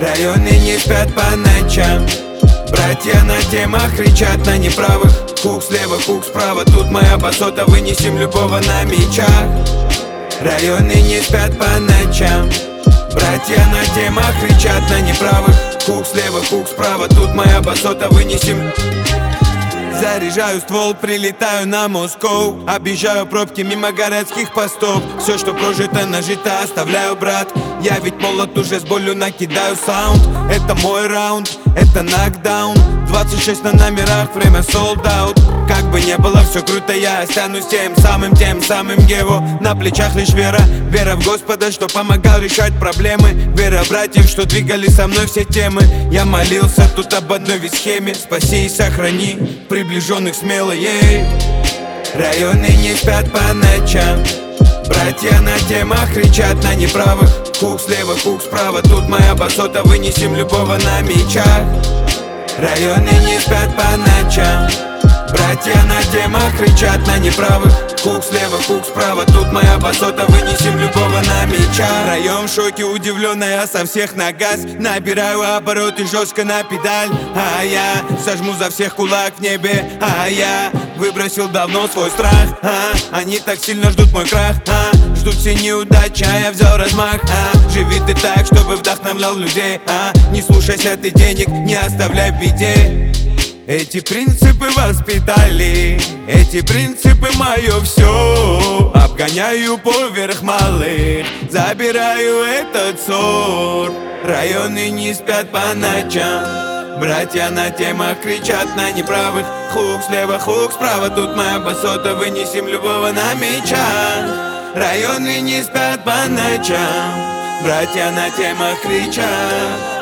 Районы не спят по ночам. Братья на темах кричат на неправых. Хук слева, хук справа, тут моя басота, вынесем любого на мечах. Районы не спят по ночам. Братья на темах кричат на неправых. Хук слева, хук справа, тут моя басота, вынесем. Заряжаю ствол, прилетаю на Москву. Объезжаю пробки мимо городских постов. Все, что прожито, нажито, оставляю, брат. Я ведь молод, уже с болью накидаю саунд. Это мой раунд, это нокдаун. 26 на номерах, время sold out. Как бы не было, все круто, я останусь тем самым Гево. На плечах лишь вера, вера в Господа, что помогал решать проблемы. Вера братьев, что двигали со мной все темы. Я молился тут об одной ведь схеме: спаси и сохрани приближенных смело, ей. Районы не спят по ночам. Братья на темах кричат на неправых. Хук слева, хук справа, тут моя басота, вынесем любого на мечах. Районы не спят по ночам. Братья на темах кричат на неправых. Хук слева, хук справа, тут моя басота, вынесем любого на мечах. Район в шоке, удивленно, я со всех на газ. Набираю обороты жестко на педаль. А я сожму за всех кулак в небе. А я выбросил давно свой страх. Они так сильно ждут мой крах. Ждут все неудачи, а я взял размах. Живи ты так, чтобы вдохновлял людей. Не слушайся ты денег, не оставляй в беде. Эти принципы воспитали, эти принципы мое все. Обгоняю поверх малых, забираю этот сорт. Районы не спят по ночам. Братья на темах кричат на неправых. Хук слева, хук справа, тут моя басота, вынесем любого на мечах. Районы не спят по ночам. Братья на темах кричат.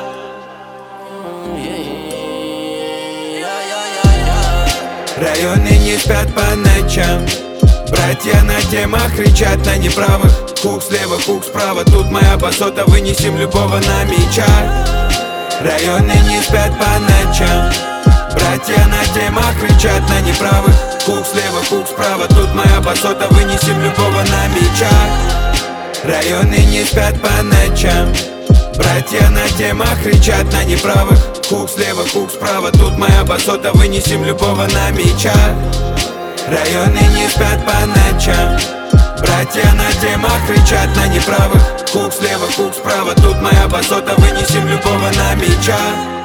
Районы не спят по ночам. Братья на темах кричат на неправых. Хук слева, хук справа, тут моя басота, вынесем любого на мечах. Районы не спят по ночам. Братья на темах кричат на неправых. Хук слева, хук справа, тут моя басота, вынесем любого на мечах. Районы не спят по ночам. Братья на темах кричат на неправых. Хук слева, хук справа, тут моя басота, вынесем любого на мечах. Районы не спят по ночам. Братья на темах кричат на неправых. Хук слева, хук справа, тут моя басота, вынесем любого на мечах.